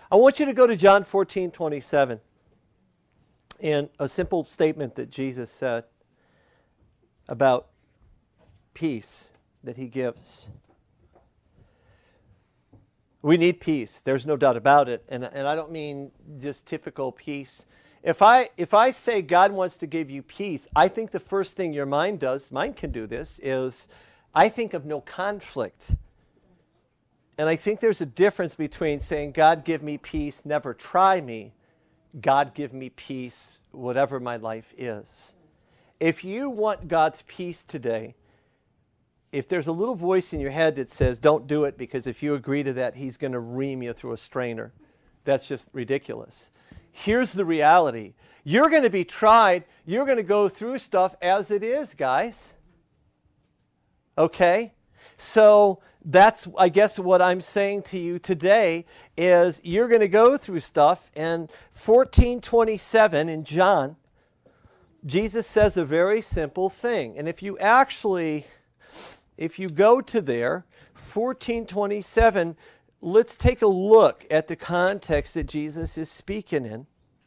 I want you to go to John 14:27 and a simple statement that Jesus said about peace that he gives. We need peace. There's no doubt about it. And I don't mean just typical peace. If I say God wants to give you peace, I think the first thing your mind does, mine can do this, is I think of no conflict. And I think there's a difference between saying, God, give me peace, never try me. God, give me peace, whatever my life is. If you want God's peace today, if there's a little voice in your head that says, don't do it because if you agree to that, he's going to ream you through a strainer, that's just ridiculous. Here's the reality. You're going to be tried. You're going to go through stuff as it is, guys. Okay? So that's, I guess, what I'm saying to you today is you're going to go through stuff. And 14:27 in John, Jesus says a very simple thing. And if you go to there, 14:27, let's take a look at the context that Jesus is speaking in.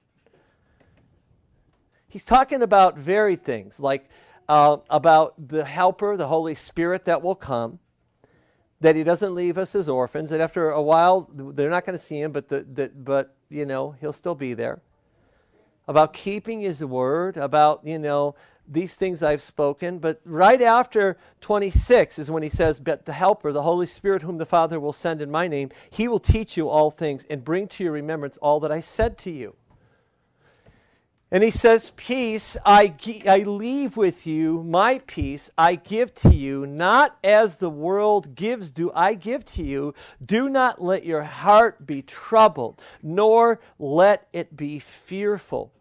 He's talking about varied things, like about the Helper, the Holy Spirit that will come, that he doesn't leave us as orphans, that after a while they're not going to see him, but you know, he'll still be there. About keeping his word, about, you know, these things I've spoken. But right after 26 is when he says, but the Helper, the Holy Spirit, whom the Father will send in my name, he will teach you all things and bring to your remembrance all that I said to you. And he says, peace I leave with you, my peace I give to you, not as the world gives do I give to you. Do not let your heart be troubled, nor let it be fearful.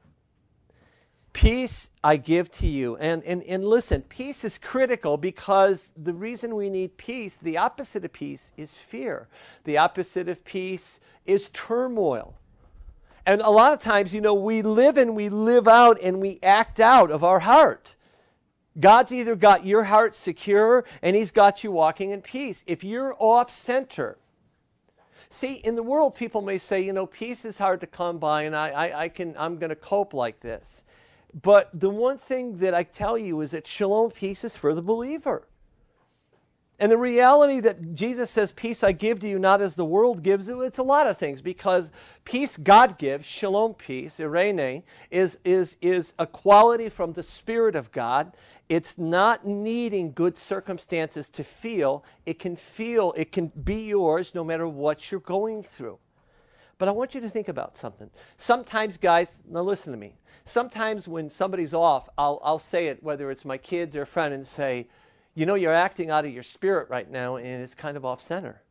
Peace I give to you. And listen, peace is critical because the reason we need peace, the opposite of peace is fear. The opposite of peace is turmoil. And a lot of times, you know, we live and we live out and we act out of our heart. God's either got your heart secure and he's got you walking in peace. If you're off center, see, in the world, people may say, you know, peace is hard to come by and I'm going to cope like this. But the one thing that I tell you is that shalom peace is for the believer. And the reality that Jesus says, peace I give to you, not as the world gives you, it's a lot of things. Because peace God gives, shalom peace, irene, is a quality from the Spirit of God. It's not needing good circumstances to feel. It can be yours no matter what you're going through. But I want you to think about something. Sometimes, guys, now listen to me. Sometimes when somebody's off, I'll say it, whether it's my kids or a friend, and say, you know, you're acting out of your spirit right now, and it's kind of off center.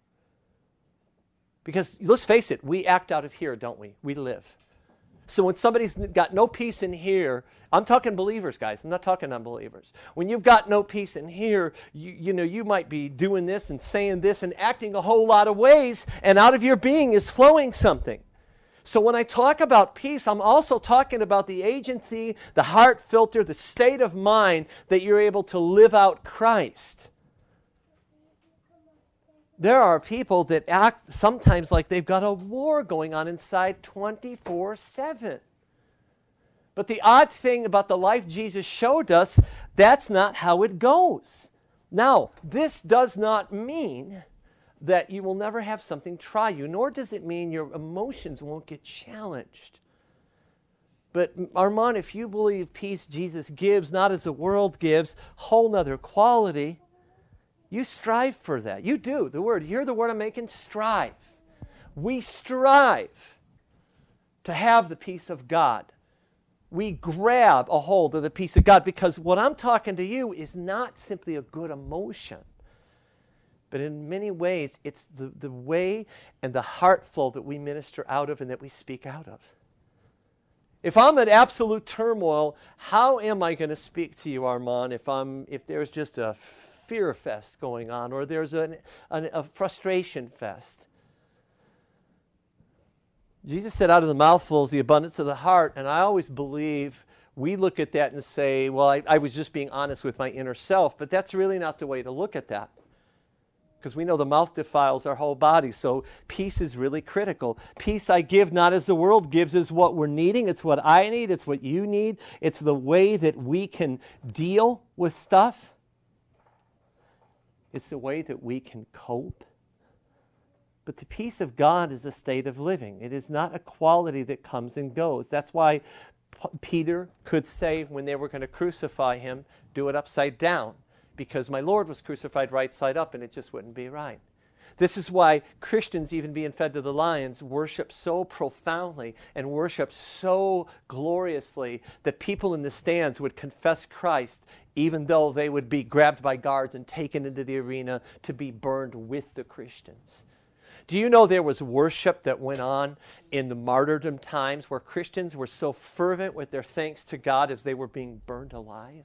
Because let's face it, we act out of here, don't we? We live. So when somebody's got no peace in here, I'm talking believers, guys. I'm not talking unbelievers. When you've got no peace in here, you know, you might be doing this and saying this and acting a whole lot of ways, and out of your being is flowing something. So when I talk about peace, I'm also talking about the agency, the heart filter, the state of mind that you're able to live out Christ. There are people that act sometimes like they've got a war going on inside 24/7. But the odd thing about the life Jesus showed us, that's not how it goes. Now, this does not mean that you will never have something try you, nor does it mean your emotions won't get challenged. But Armand, if you believe peace Jesus gives, not as the world gives, whole nother quality, you strive for that. You do. The word, hear the word I'm making, strive. We strive to have the peace of God. We grab a hold of the peace of God because what I'm talking to you is not simply a good emotion. But in many ways, it's the way and the heart flow that we minister out of and that we speak out of. If I'm in absolute turmoil, how am I going to speak to you, Armand, if there's just a fear fest going on or there's a frustration fest? Jesus said, out of the mouth flows the abundance of the heart, and I always believe we look at that and say, well, I was just being honest with my inner self, but that's really not the way to look at that. Because we know the mouth defiles our whole body. So peace is really critical. Peace I give not as the world gives is what we're needing. It's what I need. It's what you need. It's the way that we can deal with stuff. It's the way that we can cope. But the peace of God is a state of living. It is not a quality that comes and goes. That's why Peter could say when they were going to crucify him, do it upside down. Because my Lord was crucified right side up and it just wouldn't be right. This is why Christians, even being fed to the lions, worship so profoundly and worship so gloriously that people in the stands would confess Christ even though they would be grabbed by guards and taken into the arena to be burned with the Christians. Do you know there was worship that went on in the martyrdom times where Christians were so fervent with their thanks to God as they were being burned alive?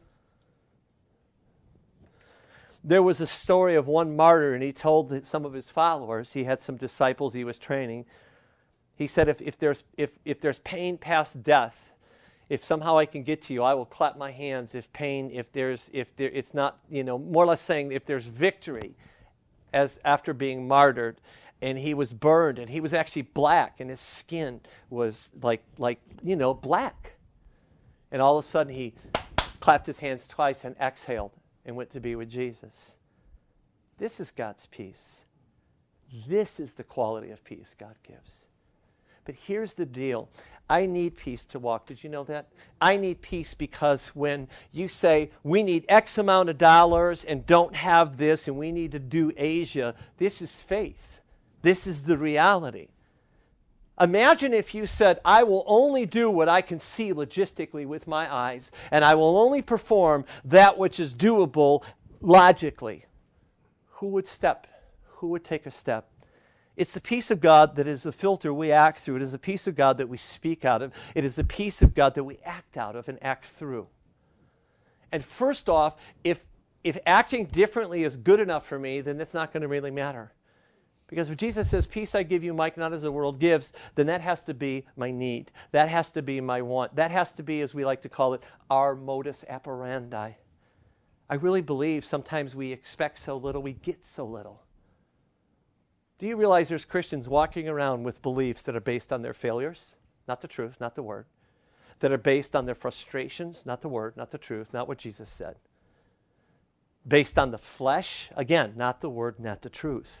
There was a story of one martyr, and he told some of his followers, he had some disciples he was training. He said, if there's pain past death, if somehow I can get to you, I will clap my hands. It's not, more or less saying if there's victory as after being martyred. And he was burned, and he was actually black, and his skin was like black. And all of a sudden he clapped his hands twice and exhaled and went to be with Jesus. This is God's peace. This is the quality of peace God gives. But here's the deal. I need peace to walk. Did you know that? I need peace because when you say, we need X amount of dollars and don't have this and we need to do Asia, this is faith. This is the reality. Imagine if you said, I will only do what I can see logistically with my eyes, and I will only perform that which is doable logically. Who would step? Who would take a step? It's the peace of God that is the filter we act through. It is the peace of God that we speak out of. It is the peace of God that we act out of and act through. And first off, if acting differently is good enough for me, then that's not going to really matter. Because if Jesus says, peace I give you, Mike, not as the world gives, then that has to be my need. That has to be my want. That has to be, as we like to call it, our modus operandi. I really believe sometimes we expect so little, we get so little. Do you realize there's Christians walking around with beliefs that are based on their failures? Not the truth, not the word. That are based on their frustrations, not the word, not the truth, not what Jesus said. Based on the flesh, again, not the word, not the truth.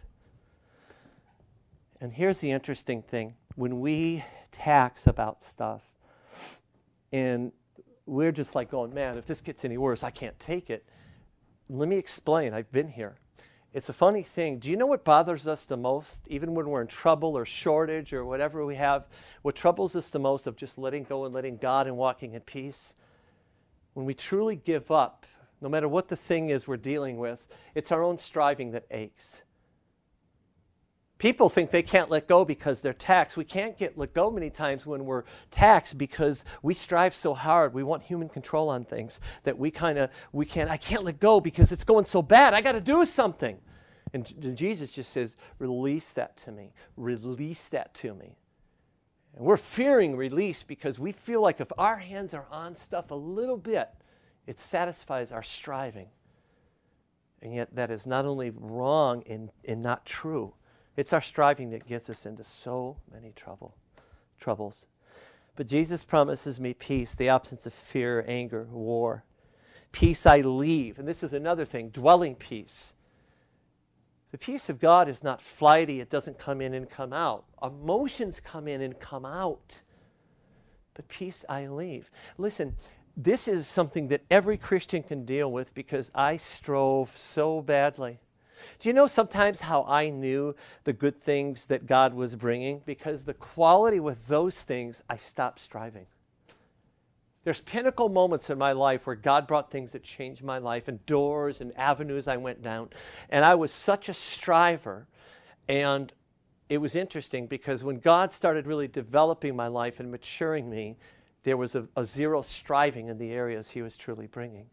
And here's the interesting thing. When we tax about stuff, and we're just like going, man, if this gets any worse, I can't take it. Let me explain. I've been here. It's a funny thing. Do you know what bothers us the most, even when we're in trouble or shortage or whatever we have? What troubles us the most of just letting go and letting God and walking in peace? When we truly give up, no matter what the thing is we're dealing with, it's our own striving that aches. People think they can't let go because they're taxed. We can't let go many times when we're taxed because we strive so hard. We want human control on things that I can't let go because it's going so bad. I got to do something. And Jesus just says, release that to me. Release that to me. And we're fearing release because we feel like if our hands are on stuff a little bit, it satisfies our striving. And yet that is not only wrong and not true. It's our striving that gets us into so many troubles. But Jesus promises me peace, the absence of fear, anger, war. Peace I leave. And this is another thing, dwelling peace. The peace of God is not flighty. It doesn't come in and come out. Emotions come in and come out. But peace I leave. Listen, this is something that every Christian can deal with because I strove so badly. Do you know sometimes how I knew the good things that God was bringing? Because the quality with those things, I stopped striving. There's pinnacle moments in my life where God brought things that changed my life and doors and avenues I went down. And I was such a striver. And it was interesting because when God started really developing my life and maturing me, there was a zero striving in the areas He was truly bringing.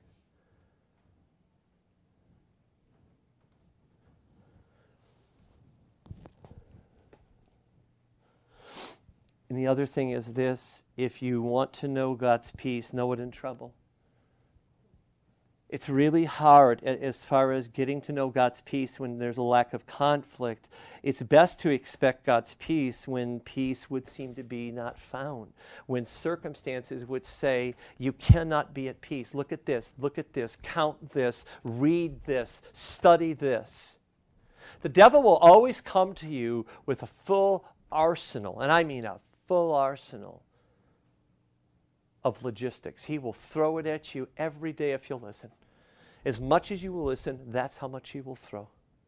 And the other thing is this, if you want to know God's peace, know it in trouble. It's really hard as far as getting to know God's peace when there's a lack of conflict. It's best to expect God's peace when peace would seem to be not found, when circumstances would say you cannot be at peace. Look at this, count this, read this, study this. The devil will always come to you with a full arsenal, and I mean a full arsenal of logistics. He will throw it at you every day if you'll listen. As much as you will listen, that's how much he will throw.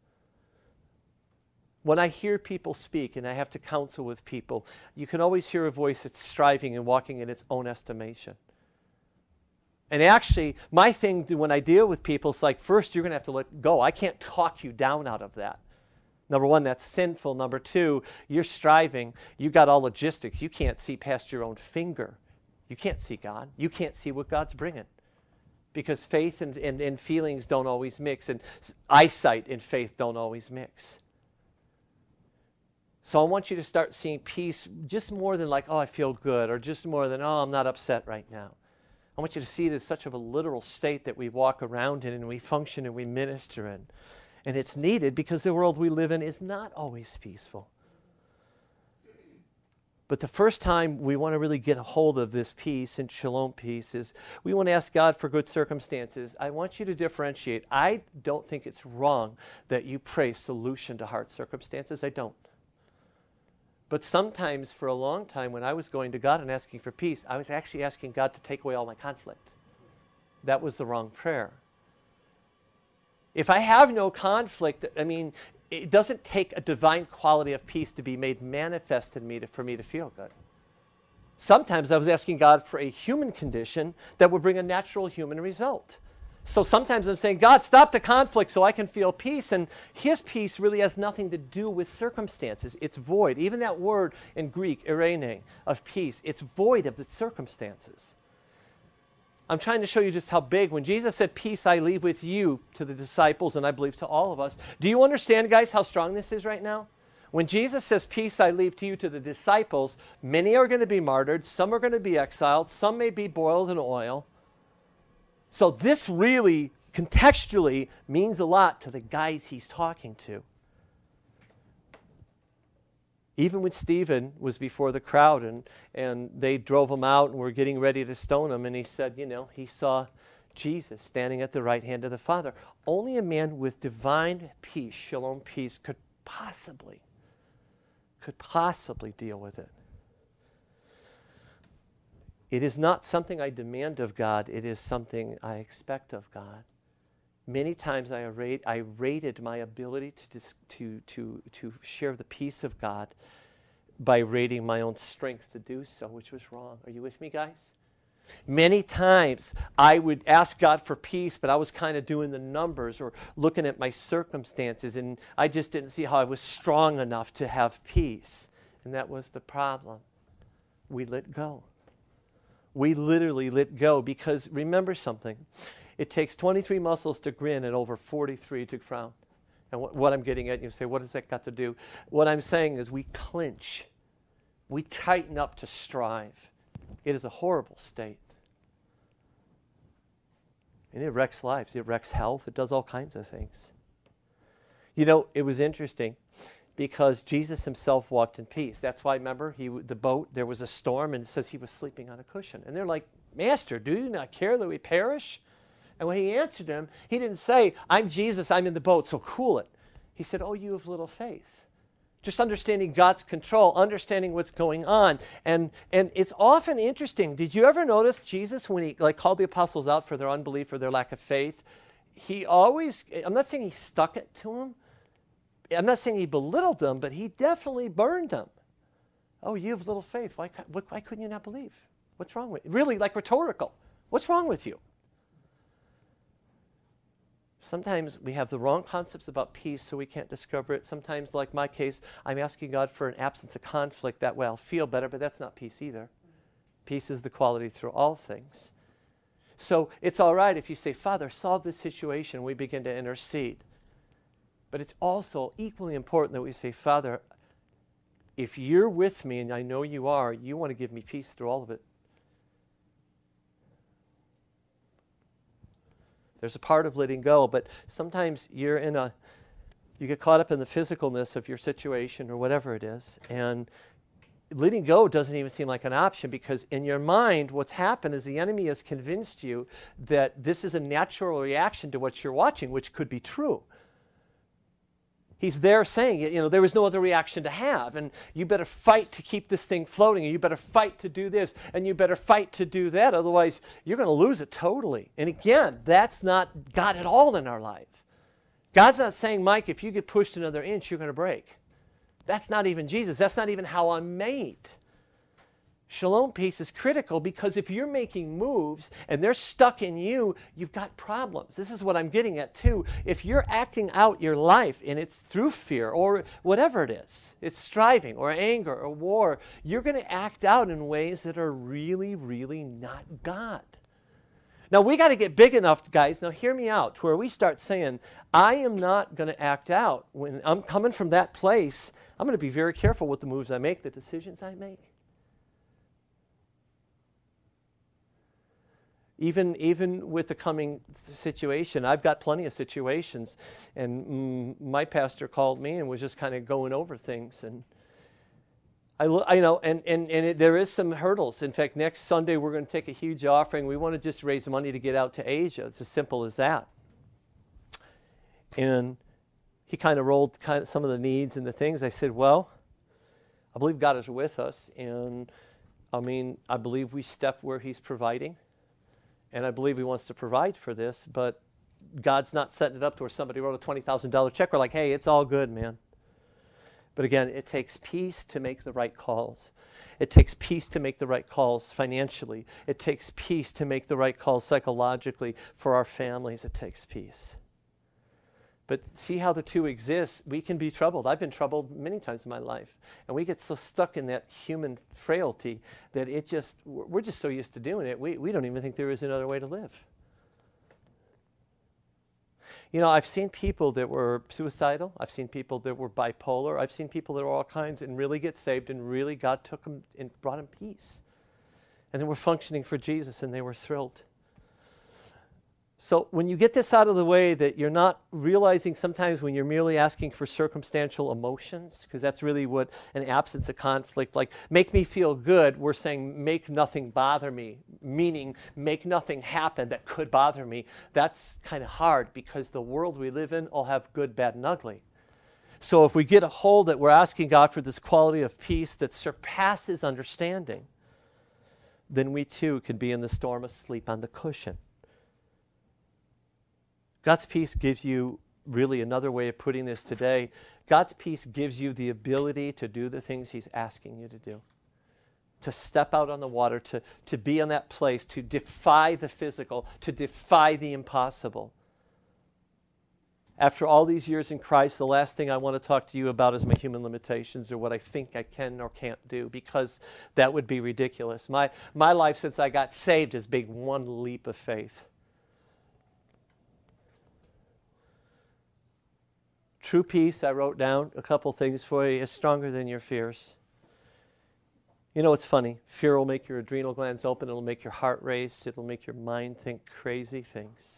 When I hear people speak and I have to counsel with people, you can always hear a voice that's striving and walking in its own estimation. And actually, my thing when I deal with people is like, first, you're going to have to let go. I can't talk you down out of that. Number one, that's sinful. Number two, you're striving. You got all logistics. You can't see past your own finger. You can't see God. You can't see what God's bringing. Because faith and feelings don't always mix, and eyesight and faith don't always mix. So I want you to start seeing peace just more than like, oh, I feel good, or just more than, oh, I'm not upset right now. I want you to see it as such of a literal state that we walk around in and we function and we minister in. And it's needed because the world we live in is not always peaceful. But the first time we want to really get a hold of this peace and shalom peace is we want to ask God for good circumstances. I want you to differentiate. I don't think it's wrong that you pray solution to hard circumstances. I don't. But sometimes for a long time when I was going to God and asking for peace, I was actually asking God to take away all my conflict. That was the wrong prayer. If I have no conflict, I mean, it doesn't take a divine quality of peace to be made manifest in me for me to feel good. Sometimes I was asking God for a human condition that would bring a natural human result. So sometimes I'm saying, God, stop the conflict so I can feel peace. And his peace really has nothing to do with circumstances. It's void. Even that word in Greek, eirene, of peace, it's void of the circumstances. I'm trying to show you just how big. When Jesus said, peace I leave with you to the disciples, and I believe to all of us, do you understand, guys, how strong this is right now? When Jesus says, peace I leave to you to the disciples, many are going to be martyred, some are going to be exiled, some may be boiled in oil. So this really, contextually, means a lot to the guys he's talking to. Even when Stephen was before the crowd and they drove him out and were getting ready to stone him, and he said, he saw Jesus standing at the right hand of the Father. Only a man with divine peace, shalom peace, could possibly deal with it. It is not something I demand of God. It is something I expect of God. Many times I rated my ability to share the peace of God by rating my own strength to do so, which was wrong. Are you with me, guys? Many times I would ask God for peace, but I was kind of doing the numbers or looking at my circumstances, and I just didn't see how I was strong enough to have peace. And that was the problem. We let go. We literally let go because remember something. It takes 23 muscles to grin and over 43 to frown. And what I'm getting at, you say, what has that got to do? What I'm saying is we clinch. We tighten up to strive. It is a horrible state. And it wrecks lives. It wrecks health. It does all kinds of things. It was interesting because Jesus himself walked in peace. That's why, remember, the boat, there was a storm, and it says he was sleeping on a cushion. And they're like, Master, do you not care that we perish? And when he answered them, he didn't say, I'm Jesus, I'm in the boat, so cool it. He said, oh, you have little faith. Just understanding God's control, understanding what's going on. And it's often interesting. Did you ever notice Jesus, when he called the apostles out for their unbelief or their lack of faith, he always, I'm not saying he stuck it to them. I'm not saying he belittled them, but he definitely burned them. Oh, you have little faith. Why couldn't you not believe? What's wrong with you? Really, rhetorical. What's wrong with you? Sometimes we have the wrong concepts about peace, so we can't discover it. Sometimes, like my case, I'm asking God for an absence of conflict. That way I'll feel better, but that's not peace either. Peace is the quality through all things. So it's all right if you say, Father, solve this situation. We begin to intercede. But it's also equally important that we say, Father, if you're with me, and I know you are, you want to give me peace through all of it. There's a part of letting go, but sometimes you get caught up in the physicalness of your situation or whatever it is, and letting go doesn't even seem like an option, because in your mind what's happened is the enemy has convinced you that this is a natural reaction to what you're watching, which could be true. He's there saying, there was no other reaction to have, and you better fight to keep this thing floating, and you better fight to do this, and you better fight to do that, otherwise you're going to lose it totally. And again, that's not God at all in our life. God's not saying, Mike, if you get pushed another inch, you're going to break. That's not even Jesus. That's not even how I'm made. Shalom peace is critical, because if you're making moves and they're stuck in you, you've got problems. This is what I'm getting at too. If you're acting out your life and it's through fear or whatever it is, it's striving or anger or war, you're going to act out in ways that are really, really not God. Now we got to get big enough, guys, now hear me out, to where we start saying, I am not going to act out. When I'm coming from that place, I'm going to be very careful with the moves I make, the decisions I make. Even with the coming situation, I've got plenty of situations, and my pastor called me and was just kind of going over things, and there is some hurdles. In fact, next Sunday we're going to take a huge offering. We want to just raise money to get out to Asia. It's as simple as that. And he kind of rolled some of the needs and the things. I said, well, I believe God is with us, and I believe we step where He's providing. And I believe He wants to provide for this, but God's not setting it up to where somebody wrote a $20,000 check. We're like, hey, it's all good, man. But again, it takes peace to make the right calls. It takes peace to make the right calls financially. It takes peace to make the right calls psychologically for our families. It takes peace. But see how the two exist? We can be troubled. I've been troubled many times in my life. And we get so stuck in that human frailty that we're just so used to doing it, we don't even think there is another way to live. I've seen people that were suicidal. I've seen people that were bipolar. I've seen people that were all kinds and really get saved, and really God took them and brought them peace. And they were functioning for Jesus, and they were thrilled. So when you get this out of the way, that you're not realizing sometimes when you're merely asking for circumstantial emotions, because that's really what an absence of conflict, like make me feel good, we're saying make nothing bother me, meaning make nothing happen that could bother me. That's kind of hard, because the world we live in will have good, bad, and ugly. So if we get a hold that we're asking God for this quality of peace that surpasses understanding, then we too can be in the storm asleep on the cushion. God's peace gives you, really another way of putting this today, God's peace gives you the ability to do the things He's asking you to do. To step out on the water, to be in that place, to defy the physical, to defy the impossible. After all these years in Christ, the last thing I want to talk to you about is my human limitations or what I think I can or can't do, because that would be ridiculous. My life since I got saved has been one leap of faith. True peace, I wrote down a couple things for you, is stronger than your fears. It's funny. Fear will make your adrenal glands open. It'll make your heart race. It'll make your mind think crazy things.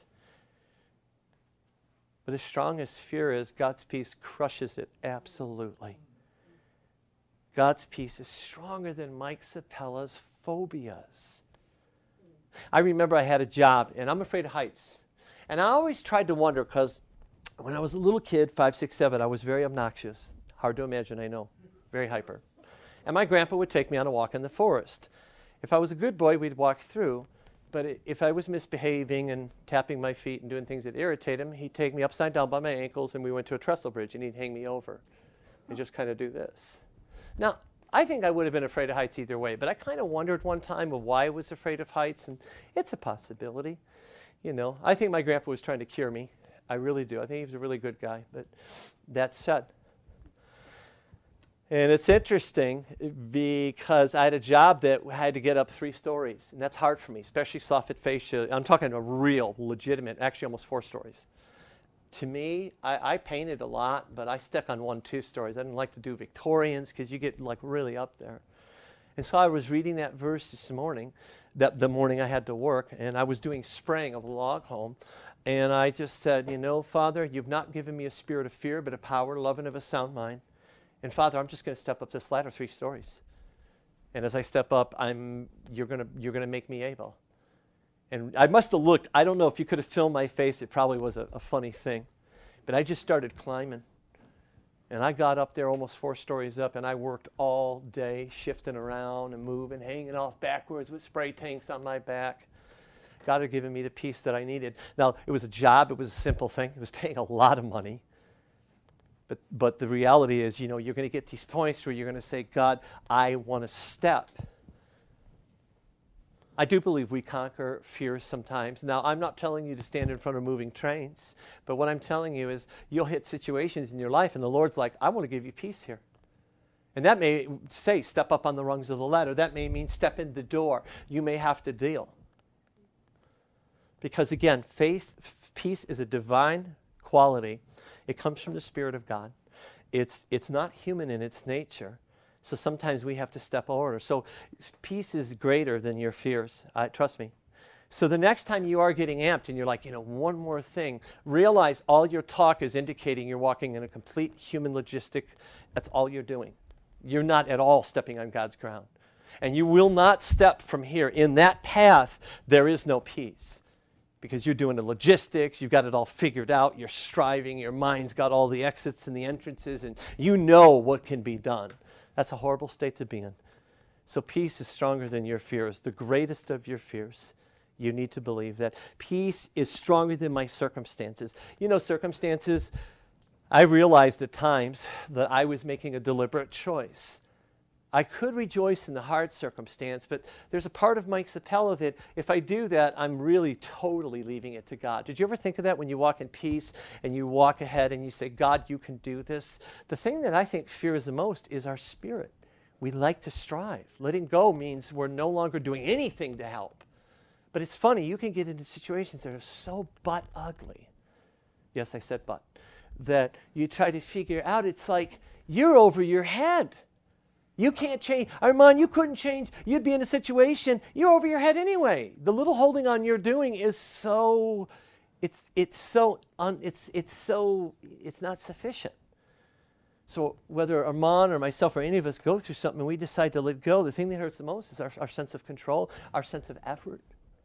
But as strong as fear is, God's peace crushes it absolutely. God's peace is stronger than Mike Sapella's phobias. I remember I had a job, and I'm afraid of heights. And I always tried to wonder, because when I was a little kid, 5, 6, 7, I was very obnoxious. Hard to imagine, I know. Very hyper. And my grandpa would take me on a walk in the forest. If I was a good boy, we'd walk through. But if I was misbehaving and tapping my feet and doing things that irritate him, he'd take me upside down by my ankles, and we went to a trestle bridge, and he'd hang me over and just kind of do this. Now, I think I would have been afraid of heights either way, but I kind of wondered one time of why I was afraid of heights, and it's a possibility. I think my grandpa was trying to cure me. I really do. I think he was a really good guy, but that said. And it's interesting because I had a job that had to get up 3 stories, and that's hard for me, especially soffit fascia. I'm talking a real, legitimate, actually almost 4 stories. To me, I painted a lot, but I stuck on 1, 2 stories. I didn't like to do Victorians because you get like really up there. And so I was reading that verse this morning, the morning I had to work, and I was doing spraying of a log home. And I just said, Father, you've not given me a spirit of fear, but a power, love, and of a sound mind. And Father, I'm just going to step up this ladder 3 stories. And as I step up, you're gonna make me able. And I must have looked, I don't know if you could have filmed my face, it probably was a funny thing. But I just started climbing. And I got up there almost 4 stories up, and I worked all day, shifting around and moving, hanging off backwards with spray tanks on my back. God had given me the peace that I needed. Now, it was a job, it was a simple thing. It was paying a lot of money. But the reality is, you're going to get these points where you're going to say, God, I want to step. I do believe we conquer fears sometimes. Now, I'm not telling you to stand in front of moving trains, but what I'm telling you is you'll hit situations in your life and the Lord's like, I want to give you peace here. And that may say step up on the rungs of the ladder. That may mean step in the door. You may have to deal. Because again, peace is a divine quality. It comes from the Spirit of God. It's not human in its nature. So sometimes we have to step over. So peace is greater than your fears. Trust me. So the next time you are getting amped and you're like, one more thing, realize all your talk is indicating you're walking in a complete human logistic. That's all you're doing. You're not at all stepping on God's ground. And you will not step from here. In that path, there is no peace. Because you're doing the logistics, you've got it all figured out, you're striving, your mind's got all the exits and the entrances, and you know what can be done. That's a horrible state to be in. So peace is stronger than your fears, the greatest of your fears. You need to believe that. Peace is stronger than my circumstances. Circumstances, I realized at times that I was making a deliberate choice. I could rejoice in the hard circumstance, but there's a part of Mike Sapella that if I do that, I'm really totally leaving it to God. Did you ever think of that when you walk in peace and you walk ahead and you say, God, you can do this? The thing that I think fears the most is our spirit. We like to strive. Letting go means we're no longer doing anything to help. But it's funny, you can get into situations that are so butt ugly. Yes, I said butt. That you try to figure out, it's like you're over your head. You can't change. Armand, you couldn't change. You'd be in a situation, you're over your head anyway. The little holding on you're doing is so, it's not sufficient. So whether Armand or myself or any of us go through something and we decide to let go, the thing that hurts the most is our sense of control, our sense of effort.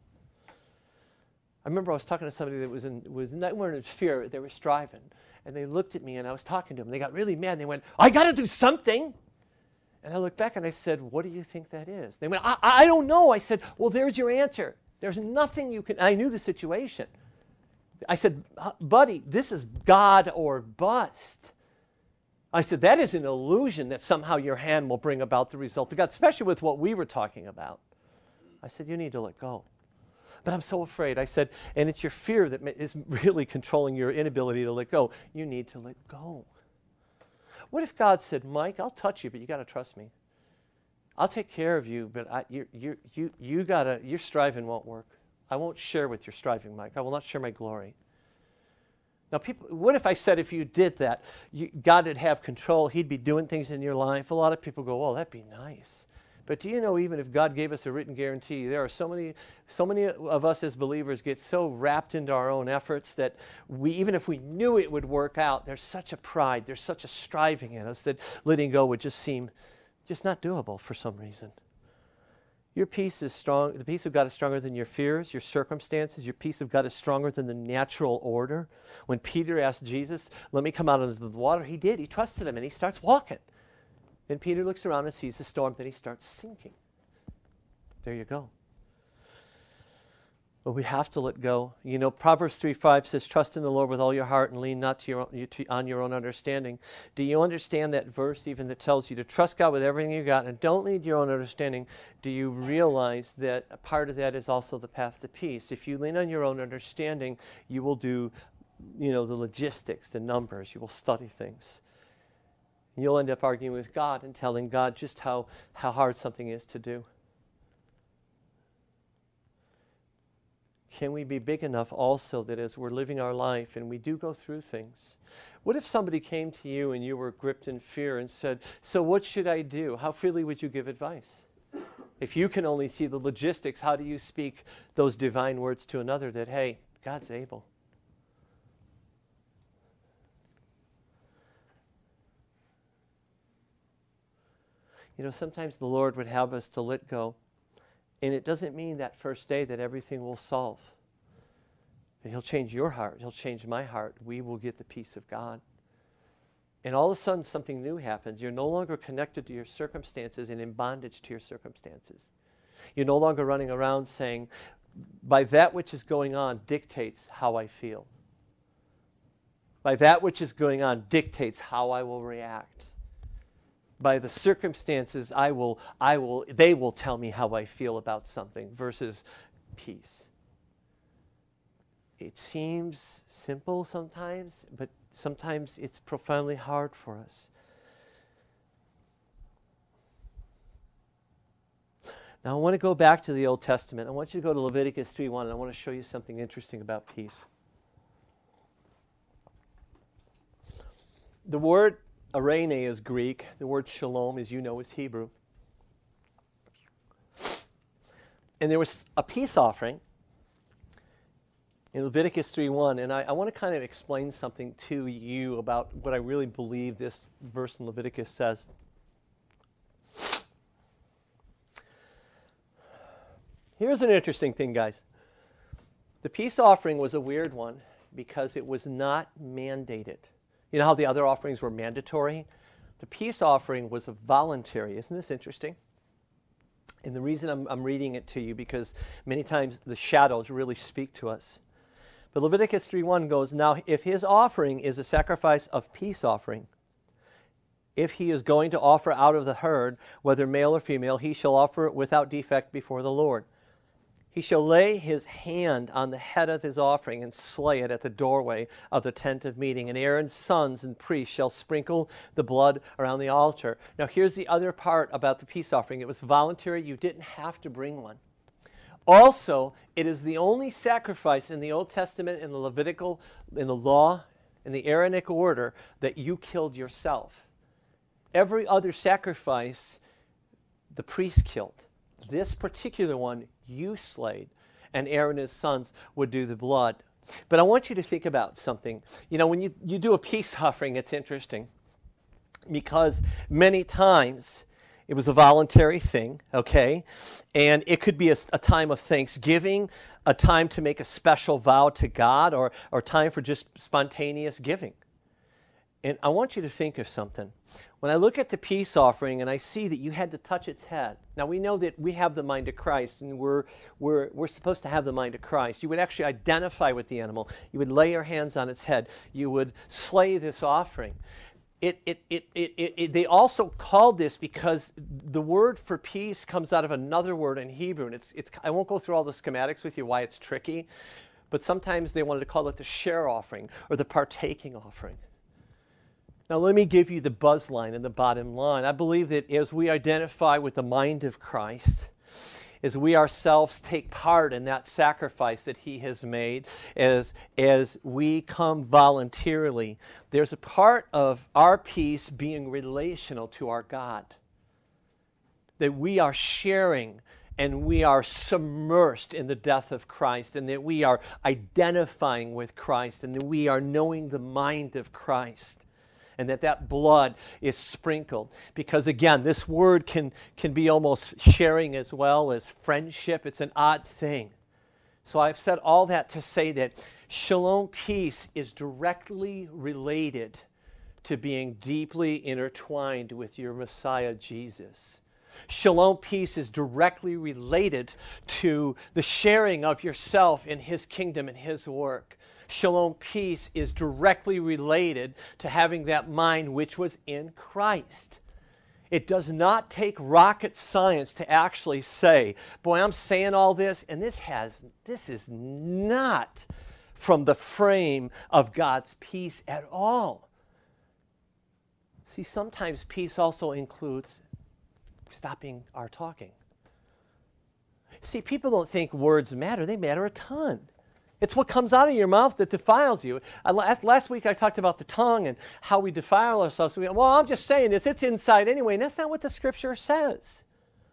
I remember I was talking to somebody that was not in fear, they were striving. And they looked at me and I was talking to them. They got really mad and they went, I got to do something. And I looked back and I said, what do you think that is? They went, I don't know. I said, well, there's your answer. There's nothing you can. I knew the situation. I said, buddy, this is God or bust. I said, that is an illusion that somehow your hand will bring about the result of God, especially with what we were talking about. I said, you need to let go. But I'm so afraid. I said, and it's your fear that is really controlling your inability to let go. You need to let go. What if God said, Mike, I'll touch you, but you got to trust me. I'll take care of you, but your striving won't work. I won't share with your striving, Mike. I will not share my glory. Now, what if I said if you did that, God would have control, he'd be doing things in your life? A lot of people go, well, that'd be nice. But do you know, even if God gave us a written guarantee, there are so many of us as believers get so wrapped into our own efforts that even if we knew it would work out, there's such a pride, there's such a striving in us that letting go would just seem just not doable for some reason. Your peace is strong. The peace of God is stronger than your fears, your circumstances. Your peace of God is stronger than the natural order. When Peter asked Jesus, let me come out into the water, he did. He trusted him and he starts walking. Then Peter looks around and sees the storm. Then he starts sinking. There you go. But we have to let go. Proverbs 3:5 says, trust in the Lord with all your heart and lean not on your own understanding. Do you understand that verse even that tells you to trust God with everything you got and don't lean to your own understanding? Do you realize that a part of that is also the path to peace? If you lean on your own understanding, you will do, the logistics, the numbers. You will study things. You'll end up arguing with God and telling God just how hard something is to do. Can we be big enough also that as we're living our life and we do go through things, what if somebody came to you and you were gripped in fear and said, so what should I do? How freely would you give advice? If you can only see the logistics, how do you speak those divine words to another that, hey, God's able. Sometimes the Lord would have us to let go. And it doesn't mean that first day that everything will solve. He'll change your heart. He'll change my heart. We will get the peace of God. And all of a sudden, something new happens. You're no longer connected to your circumstances and in bondage to your circumstances. You're no longer running around saying, by that which is going on dictates how I feel. By that which is going on dictates how I will react. By the circumstances, they will tell me how I feel about something versus peace. It seems simple sometimes, but sometimes it's profoundly hard for us. Now I want to go back to the Old Testament. I want you to go to Leviticus 3:1, and I want to show you something interesting about peace. The word eirene is Greek. The word shalom, as you know, is Hebrew. And there was a peace offering in Leviticus 3:1, and I want to kind of explain something to you about what I really believe this verse in Leviticus says. Here's an interesting thing, guys. The peace offering was a weird one because it was not mandated. You know how the other offerings were mandatory? The peace offering was voluntary. Isn't this interesting? And the reason I'm reading it to you because many times the shadows really speak to us. But Leviticus 3:1 goes, now if his offering is a sacrifice of peace offering, if he is going to offer out of the herd, whether male or female, he shall offer it without defect before the Lord. He shall lay his hand on the head of his offering and slay it at the doorway of the tent of meeting. And Aaron's sons and priests shall sprinkle the blood around the altar. Now here's the other part about the peace offering. It was voluntary. You didn't have to bring one. Also, it is the only sacrifice in the Old Testament, in the Levitical, in the law, in the Aaronic order, that you killed yourself. Every other sacrifice, the priest killed. This particular one, you slayed, and Aaron and his sons would do the blood. But I want you to think about something. When you do a peace offering, it's interesting because many times it was a voluntary thing, okay? And it could be a time of thanksgiving, a time to make a special vow to God, or time for just spontaneous giving. And I want you to think of something. When I look at the peace offering and I see that you had to touch its head. Now we know that we have the mind of Christ, and we're supposed to have the mind of Christ. You would actually identify with the animal. You would lay your hands on its head. You would slay this offering. They also called this because the word for peace comes out of another word in Hebrew. And I won't go through all the schematics with you why it's tricky, but sometimes they wanted to call it the share offering or the partaking offering. Now let me give you the buzz line and the bottom line. I believe that as we identify with the mind of Christ, as we ourselves take part in that sacrifice that he has made, as we come voluntarily, there's a part of our peace being relational to our God. That we are sharing and we are submersed in the death of Christ, and that we are identifying with Christ, and that we are knowing the mind of Christ. And that blood is sprinkled. Because again, this word can be almost sharing as well as friendship. It's an odd thing. So I've said all that to say that shalom peace is directly related to being deeply intertwined with your Messiah, Jesus. Shalom peace is directly related to the sharing of yourself in his kingdom and his work. Shalom peace is directly related to having that mind which was in Christ. It does not take rocket science to actually say, boy, I'm saying all this, and this is not from the frame of God's peace at all. See, sometimes peace also includes stopping our talking. See, people don't think words matter. They matter a ton. It's what comes out of your mouth that defiles you. Last week I talked about the tongue and how we defile ourselves. Well, I'm just saying this. It's inside anyway. And that's not what the Scripture says.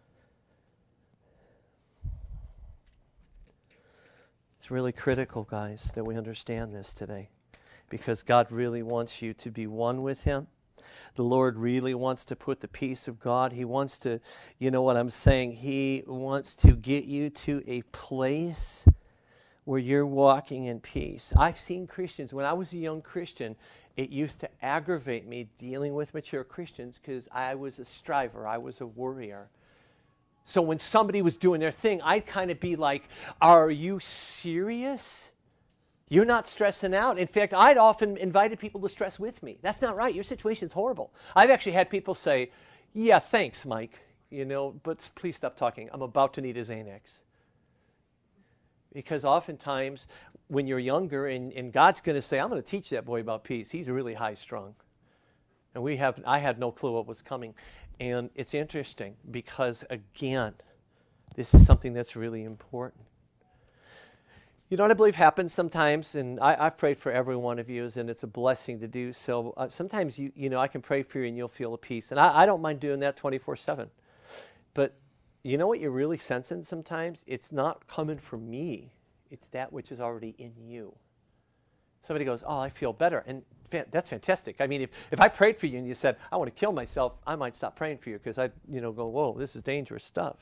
It's really critical, guys, that we understand this today. Because God really wants you to be one with him. The Lord really wants to put the peace of God. He wants to, you know what I'm saying? He wants to get you to a place where you're walking in peace. I've seen Christians, when I was a young Christian, it used to aggravate me dealing with mature Christians because I was a striver, I was a worrier. So when somebody was doing their thing, I'd kind of be like, are you serious? You're not stressing out. In fact, I'd often invited people to stress with me. That's not right. Your situation's horrible. I've actually had people say, yeah, thanks, Mike, but please stop talking. I'm about to need a Xanax. Because oftentimes when you're younger and God's going to say, I'm going to teach that boy about peace. He's really high strung. And I had no clue what was coming. And it's interesting because, again, this is something that's really important. You know what I believe happens sometimes, and I've prayed for every one of you, and it's a blessing to do so. Sometimes, I can pray for you and you'll feel a peace. And I don't mind doing that 24/7. But you know what you're really sensing sometimes? It's not coming from me. It's that which is already in you. Somebody goes, oh, I feel better. And that's fantastic. I mean, if I prayed for you and you said, I want to kill myself, I might stop praying for you because I'd go, whoa, this is dangerous stuff.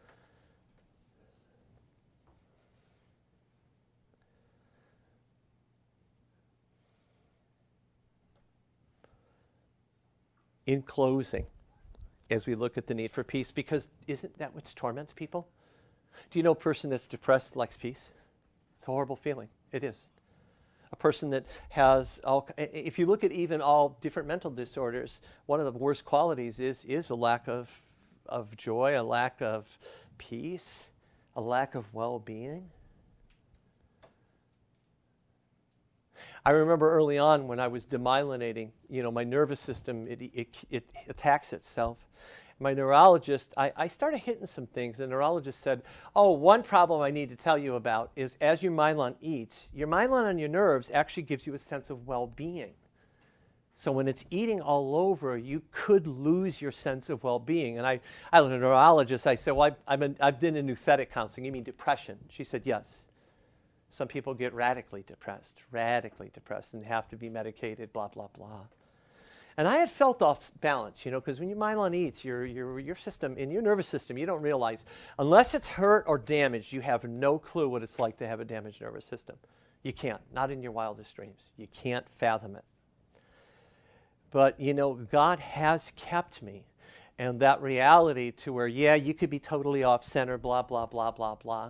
In closing, as we look at the need for peace, because isn't that which torments people? Do you know a person that's depressed likes peace? It's a horrible feeling. It is. A person that has if you look at even all different mental disorders, one of the worst qualities is a lack of joy, a lack of peace, a lack of well-being. I remember early on when I was demyelinating, my nervous system, it attacks itself. My neurologist, I started hitting some things. The neurologist said, oh, one problem I need to tell you about is as your myelin eats, your myelin on your nerves actually gives you a sense of well-being. So when it's eating all over, you could lose your sense of well-being. And I looked at a neurologist, I said, well, I've been in nuthetic counseling. You mean depression? She said, yes. Some people get radically depressed, and have to be medicated, blah, blah, blah. And I had felt off balance, because when your myelin eats, your system, in your nervous system, you don't realize, unless it's hurt or damaged, you have no clue what it's like to have a damaged nervous system. You can't, not in your wildest dreams. You can't fathom it. But, God has kept me. And that reality to where, yeah, you could be totally off center, blah, blah, blah, blah, blah.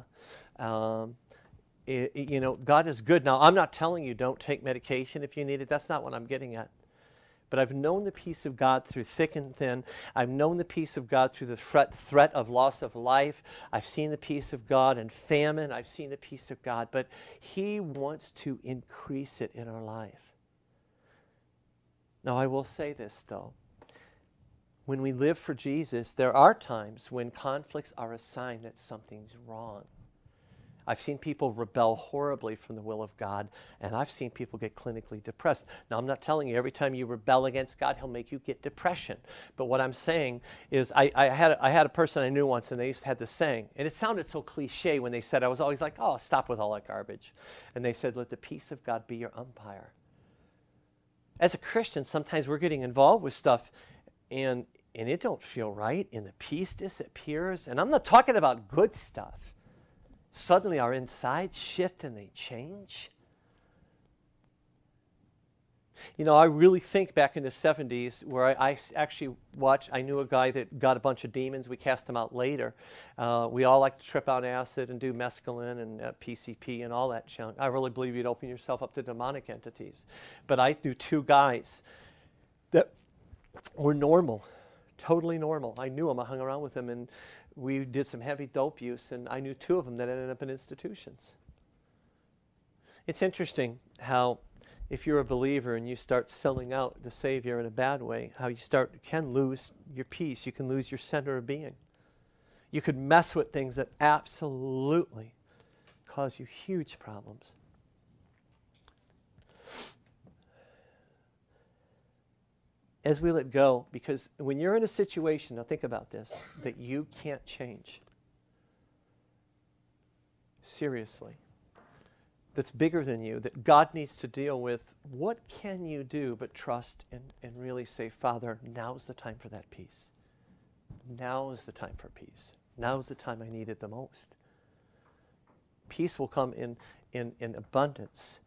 God is good. Now, I'm not telling you don't take medication if you need it. That's not what I'm getting at. But I've known the peace of God through thick and thin. I've known the peace of God through the threat of loss of life. I've seen the peace of God in famine. I've seen the peace of God. But He wants to increase it in our life. Now, I will say this, though. When we live for Jesus, there are times when conflicts are a sign that something's wrong. I've seen people rebel horribly from the will of God, and I've seen people get clinically depressed. Now, I'm not telling you every time you rebel against God, He'll make you get depression. But what I'm saying is I had a person I knew once, and they used to have this saying, and it sounded so cliche when they said, I was always like, oh, stop with all that garbage. And they said, let the peace of God be your umpire. As a Christian, sometimes we're getting involved with stuff, and it don't feel right, and the peace disappears. And I'm not talking about good stuff. Suddenly our insides shift and they change. I really think back in the 70s where I actually watched, I knew a guy that got a bunch of demons. We cast them out later. We all like to trip out acid and do mescaline and PCP and all that junk. I really believe you'd open yourself up to demonic entities. But I knew two guys that were normal, totally normal. I knew them. I hung around with them, and we did some heavy dope use, and I knew two of them that ended up in institutions. It's interesting how if you're a believer and you start selling out the Savior in a bad way, how you can lose your peace. You can lose your center of being. You could mess with things that absolutely cause you huge problems. As we let go, because when you're in a situation, now think about this, that you can't change, seriously, that's bigger than you, that God needs to deal with. What can you do but trust and really say, Father, now's the time for that peace. Now is the time for peace. Now is the time I need it the most. Peace will come in abundance.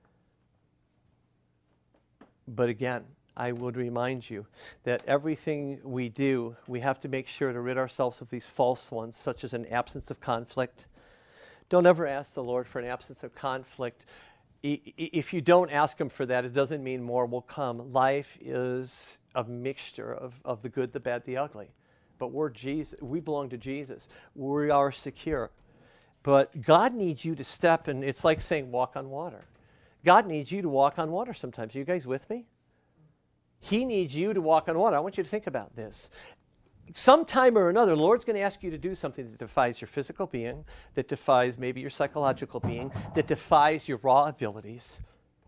But again, I would remind you that everything we do, we have to make sure to rid ourselves of these false ones, such as an absence of conflict. Don't ever ask the Lord for an absence of conflict. If you don't ask Him for that, it doesn't mean more will come. Life is a mixture of the good, the bad, the ugly. But we belong to Jesus. We are secure. But God needs you to step, and it's like saying walk on water. God needs you to walk on water sometimes. Are you guys with me? He needs you to walk on water. I want you to think about this. Sometime or another, the Lord's going to ask you to do something that defies your physical being, that defies maybe your psychological being, that defies your raw abilities.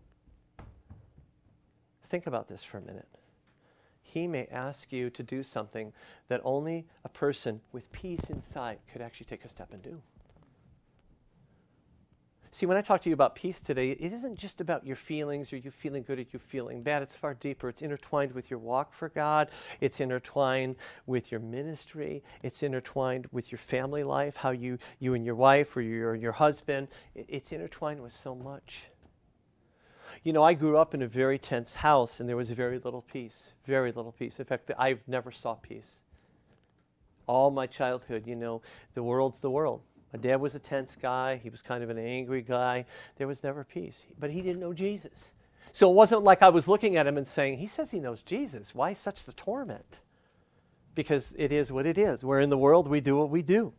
Think about this for a minute. He may ask you to do something that only a person with peace inside could actually take a step and do. See, when I talk to you about peace today, it isn't just about your feelings or you feeling good or you feeling bad. It's far deeper. It's intertwined with your walk for God. It's intertwined with your ministry. It's intertwined with your family life, how you and your wife or your husband. It's intertwined with so much. You know, I grew up in a very tense house, and there was very little peace. Very little peace. In fact, I never saw peace. All my childhood, you know, the world's the world. My dad was a tense guy. He was kind of an angry guy. There was never peace. But he didn't know Jesus. So it wasn't like I was looking at him and saying, he says he knows Jesus. Why such the torment? Because it is what it is. We're in the world. We do what we do.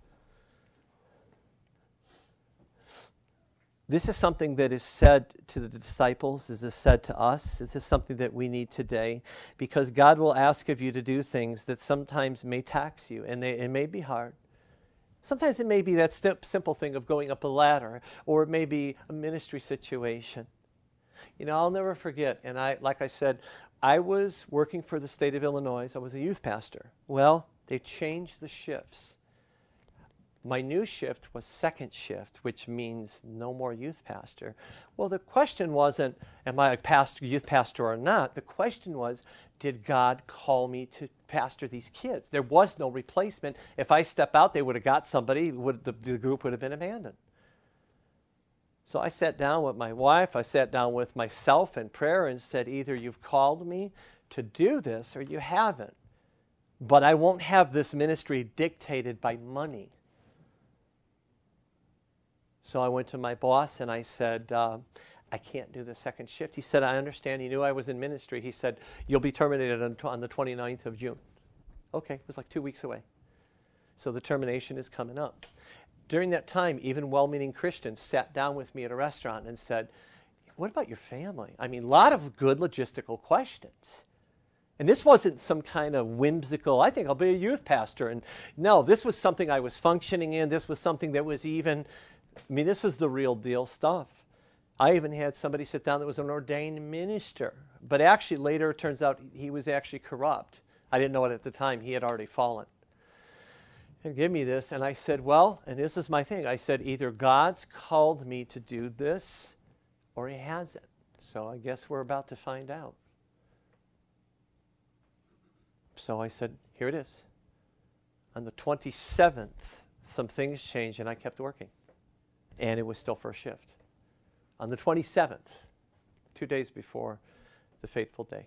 This is something that is said to the disciples. This is said to us. This is something that we need today. Because God will ask of you to do things that sometimes may tax you. And it may be hard. Sometimes it may be that simple thing of going up a ladder, or it may be a ministry situation. You know, I'll never forget, and like I said, I was working for the state of Illinois. I was a youth pastor. Well, they changed the shifts. My new shift was second shift, which means no more youth pastor. Well, the question wasn't, am I a youth pastor or not? The question was, did God call me to pastor these kids? There was no replacement. If I step out, they would have got somebody. The group would have been abandoned. So I sat down with my wife. I sat down with myself in prayer and said, either you've called me to do this or you haven't. But I won't have this ministry dictated by money. So I went to my boss and I said, I can't do the second shift. He said, I understand. He knew I was in ministry. He said, you'll be terminated on the 29th of June. Okay, it was like 2 weeks away. So the termination is coming up. During that time, even well-meaning Christians sat down with me at a restaurant and said, what about your family? I mean, a lot of good logistical questions. And this wasn't some kind of whimsical, I think I'll be a youth pastor. And no, this was something I was functioning in. This was something that was even, this is the real deal stuff. I even had somebody sit down that was an ordained minister. But actually later it turns out he was actually corrupt. I didn't know it at the time. He had already fallen. And give me this. And I said, well, and this is my thing. I said, either God's called me to do this or He hasn't. So I guess we're about to find out. So I said, here it is. On the 27th, some things changed and I kept working. And it was still first shift. On the 27th, 2 days before the fateful day.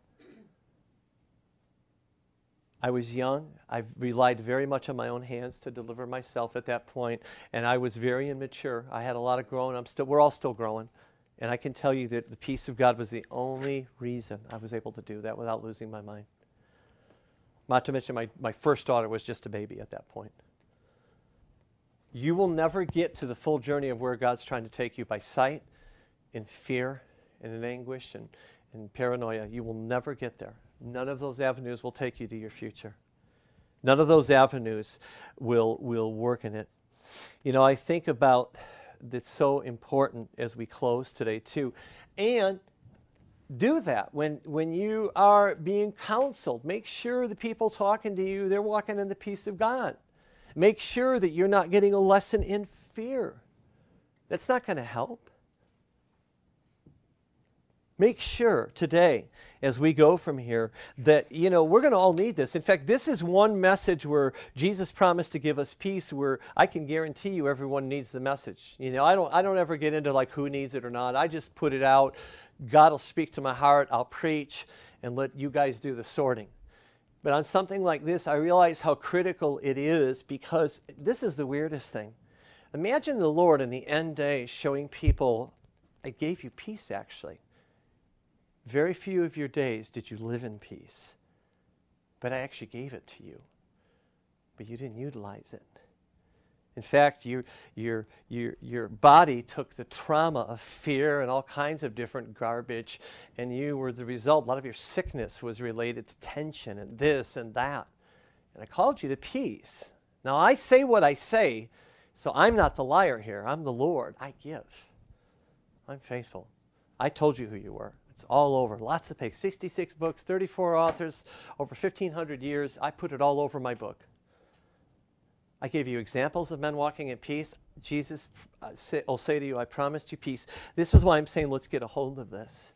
I was young. I relied very much on my own hands to deliver myself at that point, and I was very immature. I had a lot of growing. We're all still growing, and I can tell you that the peace of God was the only reason I was able to do that without losing my mind. Not to mention my first daughter was just a baby at that point. You will never get to the full journey of where God's trying to take you by sight, in fear, and in anguish, and in paranoia. You will never get there. None of those avenues will take you to your future. None of those avenues will work in it. You know, I think about that's so important as we close today too. And do that when you are being counseled. Make sure the people talking to you, they're walking in the peace of God. Make sure that you're not getting a lesson in fear. That's not going to help. Make sure today, as we go from here, that, we're going to all need this. In fact, this is one message where Jesus promised to give us peace, where I can guarantee you everyone needs the message. I don't ever get into like who needs it or not. I just put it out. God will speak to my heart. I'll preach and let you guys do the sorting. But on something like this, I realize how critical it is, because this is the weirdest thing. Imagine the Lord in the end days showing people, I gave you peace actually. Very few of your days did you live in peace, but I actually gave it to you, but you didn't utilize it. In fact, your body took the trauma of fear and all kinds of different garbage, and you were the result. A lot of your sickness was related to tension and this and that. And I called you to peace. Now, I say what I say, so I'm not the liar here. I'm the Lord. I give. I'm faithful. I told you who you were. It's all over. Lots of pages. 66 books, 34 authors, over 1,500 years. I put it all over my book. I gave you examples of men walking in peace. Jesus will say to you, I promised you peace. This is why I'm saying let's get a hold of this.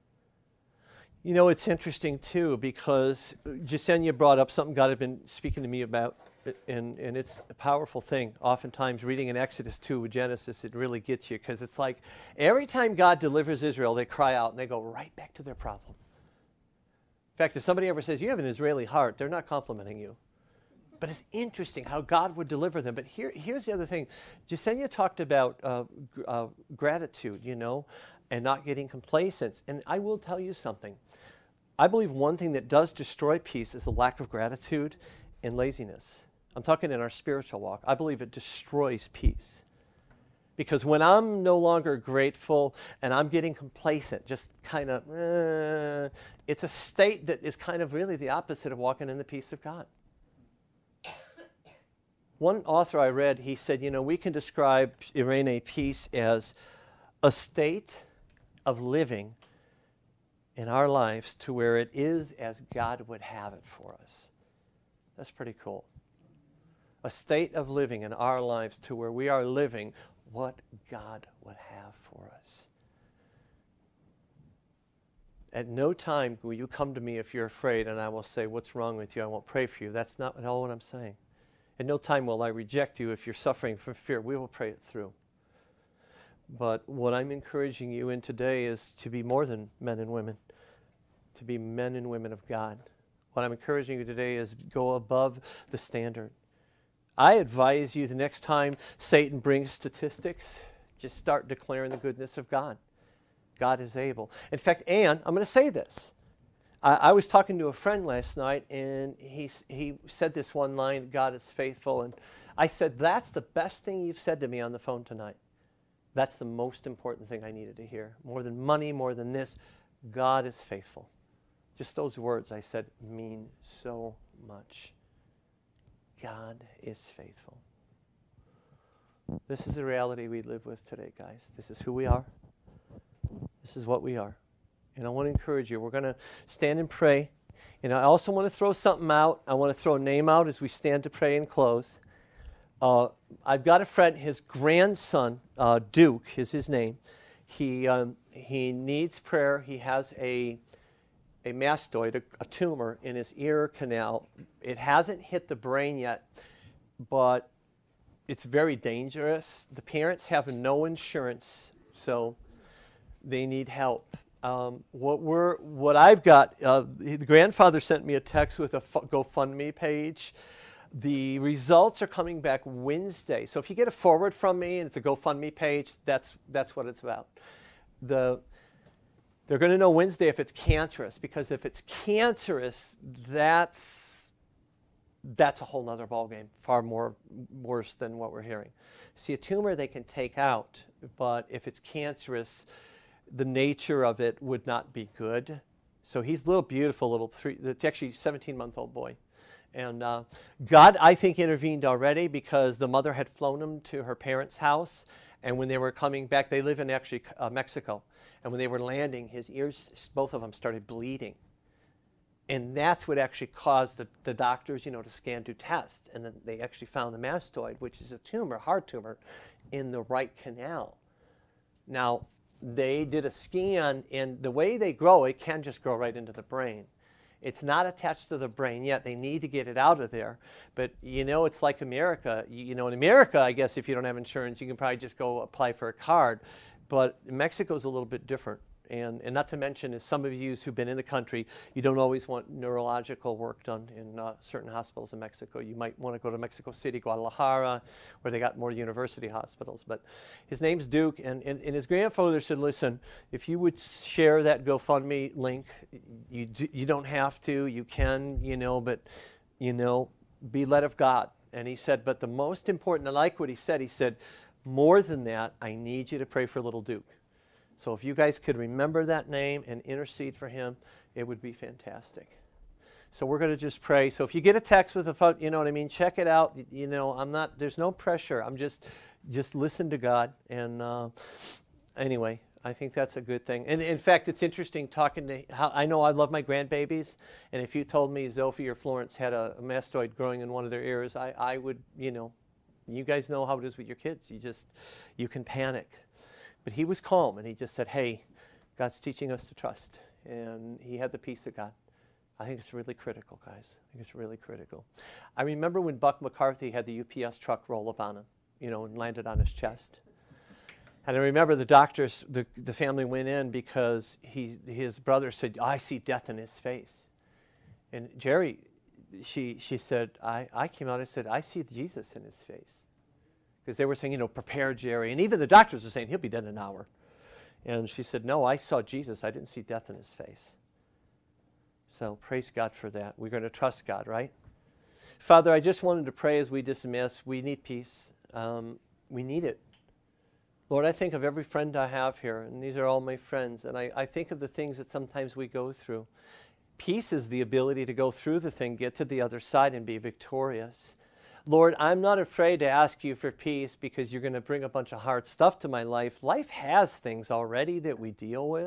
It's interesting too, because Jasenia brought up something God had been speaking to me about, and it's a powerful thing. Oftentimes reading in Exodus 2 Genesis, it really gets you, because it's like every time God delivers Israel, they cry out and they go right back to their problem. In fact, if somebody ever says, you have an Israeli heart, they're not complimenting you. But it's interesting how God would deliver them. But here's the other thing. Jasenia talked about gratitude, and not getting complacent. And I will tell you something. I believe one thing that does destroy peace is a lack of gratitude and laziness. I'm talking in our spiritual walk. I believe it destroys peace. Because when I'm no longer grateful and I'm getting complacent, just kind of, it's a state that is kind of really the opposite of walking in the peace of God. One author I read, he said, we can describe Irene peace as a state of living in our lives to where it is as God would have it for us. That's pretty cool. A state of living in our lives to where we are living what God would have for us. At no time will you come to me if you're afraid and I will say, what's wrong with you? I won't pray for you. That's not at all what I'm saying. At no time will I reject you if you're suffering from fear. We will pray it through. But what I'm encouraging you in today is to be more than men and women, to be men and women of God. What I'm encouraging you today is go above the standard. I advise you the next time Satan brings statistics, just start declaring the goodness of God. God is able. In fact, Ann, I'm going to say this. I was talking to a friend last night, and he said this one line, God is faithful. And I said, that's the best thing you've said to me on the phone tonight. That's the most important thing I needed to hear. More than money, more than this, God is faithful. Just those words I said mean so much. God is faithful. This is the reality we live with today, guys. This is who we are. This is what we are. And I want to encourage you. We're going to stand and pray. And I also want to throw something out. I want to throw a name out as we stand to pray and close. I've got a friend, his grandson, Duke is his name. He needs prayer. He has a mastoid, a tumor in his ear canal. It hasn't hit the brain yet, but it's very dangerous. The parents have no insurance, so they need help. What I've got, the grandfather sent me a text with a GoFundMe page. The results are coming back Wednesday. So if you get a forward from me and it's a GoFundMe page, that's what it's about. They're going to know Wednesday if it's cancerous, because if it's cancerous, that's a whole nother ballgame, far more worse than what we're hearing. See, a tumor they can take out, but if it's cancerous, the nature of it would not be good. So he's a little beautiful, actually 17-month-old boy. And God, I think, intervened already, because the mother had flown him to her parents' house. And when they were coming back, they live in actually Mexico. And when they were landing, his ears, both of them, started bleeding. And that's what actually caused the doctors, to scan, do tests. And then they actually found the mastoid, which is a tumor, hard tumor, in the right canal. Now, they did a scan, and the way they grow, it can just grow right into the brain. It's not attached to the brain yet. They need to get it out of there. But, it's like America. In America, I guess if you don't have insurance, you can probably just go apply for a card. But Mexico's a little bit different. And not to mention, as some of you who've been in the country, you don't always want neurological work done in certain hospitals in Mexico. You might want to go to Mexico City, Guadalajara, where they got more university hospitals. But his name's Duke, and his grandfather said, listen, if you would share that GoFundMe link, you don't have to, you can, but, be led of God. And he said, but the most important, I like what he said, more than that, I need you to pray for little Duke. So if you guys could remember that name and intercede for him, it would be fantastic. So we're going to just pray. So if you get a text with a phone, you know what I mean, check it out. There's no pressure. I'm just listen to God. And anyway, I think that's a good thing. And in fact, it's interesting talking to how I know I love my grandbabies. And if you told me Sophie or Florence had a mastoid growing in one of their ears, I would, you guys know how it is with your kids. You can panic. But he was calm, and he just said, hey, God's teaching us to trust. And he had the peace of God. I think it's really critical, guys. I think it's really critical. I remember when Buck McCarthy had the UPS truck roll up on him, and landed on his chest. And I remember the doctors, the family went in because his brother said, I see death in his face. And Jerry, she said, I came out and said, I see Jesus in his face. Because they were saying, prepare Jerry. And even the doctors were saying, he'll be dead in an hour. And she said, no, I saw Jesus. I didn't see death in his face. So praise God for that. We're going to trust God, right? Father, I just wanted to pray as we dismiss. We need peace. We need it. Lord, I think of every friend I have here, and these are all my friends, and I think of the things that sometimes we go through. Peace is the ability to go through the thing, get to the other side, and be victorious. Lord, I'm not afraid to ask you for peace because you're going to bring a bunch of hard stuff to my life. Life has things already that we deal with.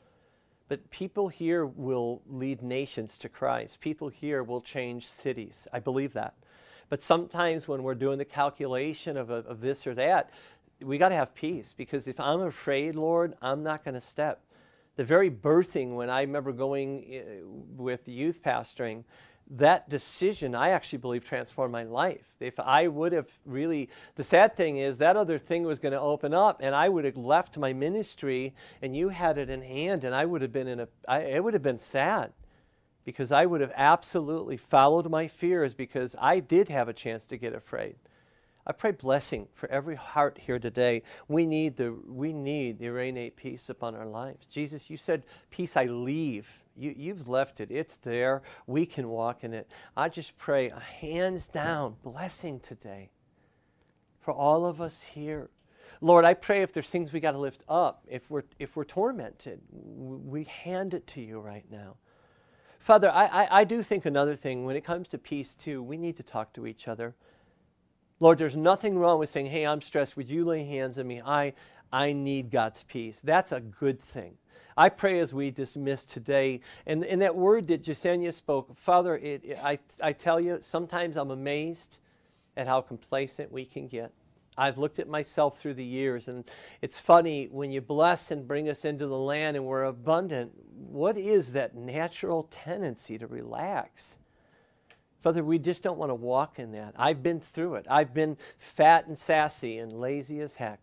But people here will lead nations to Christ. People here will change cities. I believe that. But sometimes when we're doing the calculation of this or that, we got to have peace. Because if I'm afraid, Lord, I'm not going to step. The very birthing, when I remember going with youth pastoring, that decision, I actually believe, transformed my life. If I would have really, the sad thing is that other thing was going to open up, and I would have left my ministry, and you had it in hand, and I would have been it would have been sad, because I would have absolutely followed my fears, because I did have a chance to get afraid. I pray blessing for every heart here today. We need the Irenae peace upon our lives. Jesus, you said, peace I leave. You've left it. It's there. We can walk in it. I just pray a hands down blessing today for all of us here. Lord, I pray if there's things we got to lift up, if we're tormented, we hand it to you right now. Father, I do think another thing, when it comes to peace too, we need to talk to each other. Lord, there's nothing wrong with saying, hey, I'm stressed. Would you lay hands on me? I need God's peace. That's a good thing. I pray as we dismiss today, and that word that Jasenia spoke, Father, I tell you, sometimes I'm amazed at how complacent we can get. I've looked at myself through the years, and it's funny, when you bless and bring us into the land and we're abundant, what is that natural tendency to relax? Father, we just don't want to walk in that. I've been through it. I've been fat and sassy and lazy as heck.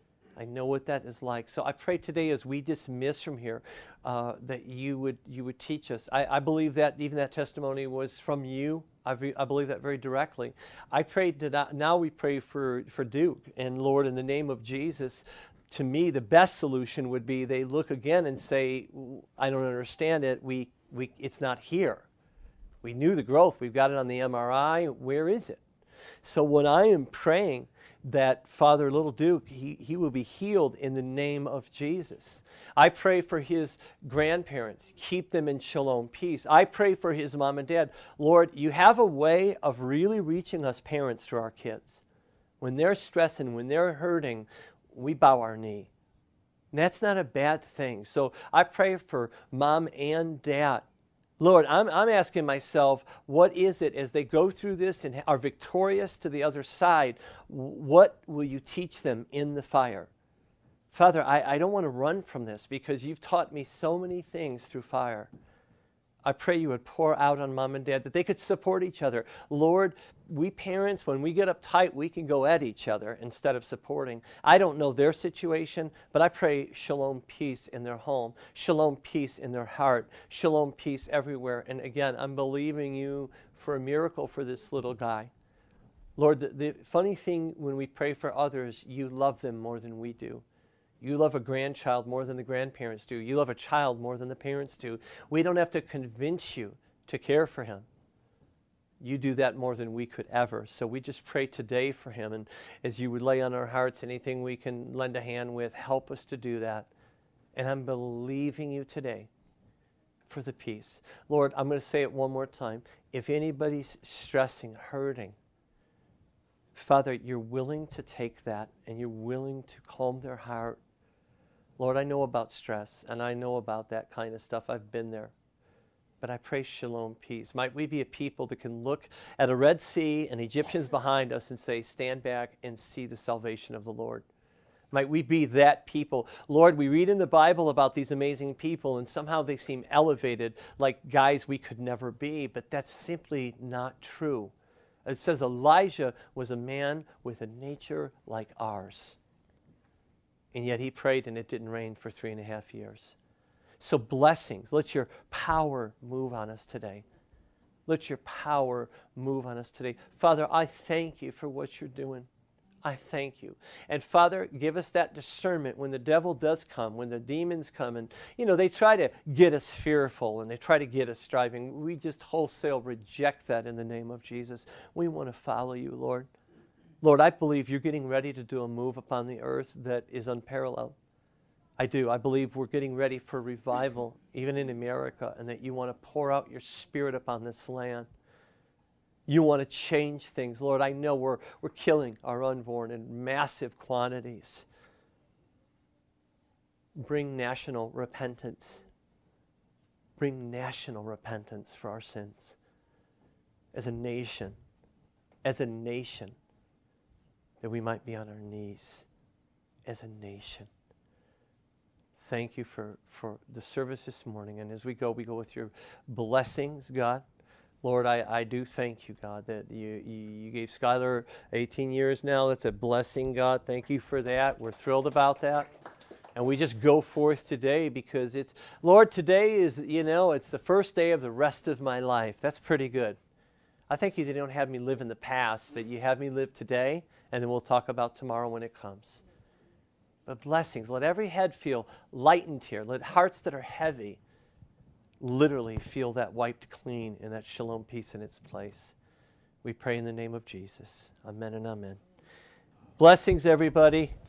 I know what that is like. So I pray today as we dismiss from here that you would teach us. I believe that even that testimony was from you. I believe that very directly. I pray now we pray for Duke. And Lord, in the name of Jesus, to me the best solution would be they look again and say, I don't understand it. It's not here. We knew the growth. We've got it on the MRI. Where is it? So when I am praying that Father Little Duke, he will be healed in the name of Jesus. I pray for his grandparents. Keep them in shalom peace. I pray for his mom and dad. Lord, you have a way of really reaching us parents through our kids. When they're stressing, when they're hurting, we bow our knee. And that's not a bad thing. So I pray for mom and dad. Lord, I'm asking myself, what is it as they go through this and are victorious to the other side? What will you teach them in the fire? Father, I don't want to run from this because you've taught me so many things through fire. I pray you would pour out on mom and dad that they could support each other. Lord, we parents, when we get uptight, we can go at each other instead of supporting. I don't know their situation, but I pray shalom peace in their home, shalom peace in their heart, shalom peace everywhere. And again, I'm believing you for a miracle for this little guy. Lord, the funny thing when we pray for others, you love them more than we do. You love a grandchild more than the grandparents do. You love a child more than the parents do. We don't have to convince you to care for him. You do that more than we could ever. So we just pray today for him. And as you would lay on our hearts anything we can lend a hand with, help us to do that. And I'm believing you today for the peace. Lord, I'm going to say it one more time. If anybody's stressing, hurting, Father, you're willing to take that and you're willing to calm their heart. Lord, I know about stress and I know about that kind of stuff. I've been there. But I pray shalom peace. Might we be a people that can look at a Red Sea and Egyptians behind us and say, stand back and see the salvation of the Lord. Might we be that people. Lord, we read in the Bible about these amazing people and somehow they seem elevated like guys we could never be, but that's simply not true. It says Elijah was a man with a nature like ours. And yet he prayed and it didn't rain for 3.5 years. So blessings, let your power move on us today. Let your power move on us today. Father, I thank you for what you're doing. I thank you. And Father, give us that discernment when the devil does come, when the demons come and, they try to get us fearful and they try to get us striving. We just wholesale reject that in the name of Jesus. We want to follow you, Lord. Lord, I believe you're getting ready to do a move upon the earth that is unparalleled. I do. I believe we're getting ready for revival, even in America, and that you want to pour out your Spirit upon this land. You want to change things. Lord, I know we're killing our unborn in massive quantities. Bring national repentance. Bring national repentance for our sins. As a nation, that we might be on our knees as a nation. Thank you for the service this morning. And as we go with your blessings, God. Lord, I do thank you, God, that you gave Skylar 18 years now. That's a blessing, God. Thank you for that. We're thrilled about that. And we just go forth today because Lord, today is, it's the first day of the rest of my life. That's pretty good. I thank you that you don't have me live in the past, but you have me live today, and then we'll talk about tomorrow when it comes. But blessings, let every head feel lightened here. Let hearts that are heavy literally feel that wiped clean and that shalom peace in its place. We pray in the name of Jesus. Amen and amen. Blessings, everybody.